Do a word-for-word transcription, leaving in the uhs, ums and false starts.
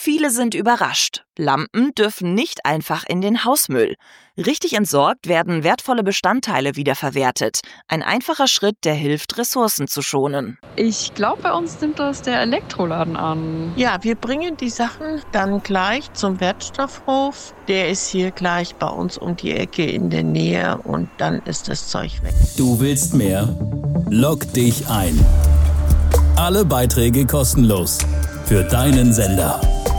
Viele sind überrascht. Lampen dürfen nicht einfach in den Hausmüll. Richtig entsorgt werden wertvolle Bestandteile wiederverwertet. Ein einfacher Schritt, der hilft, Ressourcen zu schonen. Ich glaube, bei uns nimmt das der Elektroladen an. Ja, wir bringen die Sachen dann gleich zum Wertstoffhof. Der ist hier gleich bei uns um die Ecke in der Nähe und dann ist das Zeug weg. Du willst mehr? Log dich ein. Alle Beiträge kostenlos. Für deinen Sender.